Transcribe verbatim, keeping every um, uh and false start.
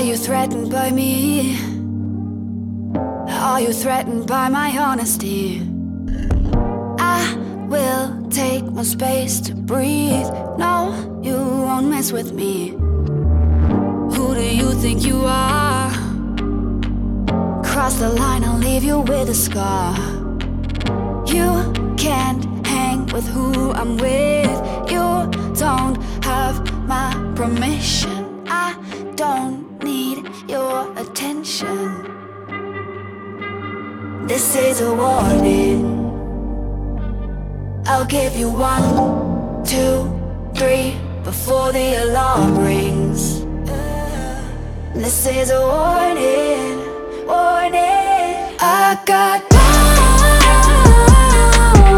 Are you threatened by me? Are you threatened by my honesty? I will take my space to breathe. No, you won't mess with me. Who do you think you are? Cross the line, I'll leave you with a scar. You can't hang with who I'm with. You don't have my permission. I don't need your attention. This is a warning. I'll give you one, two, three before the alarm rings. This is a warning, warning. I got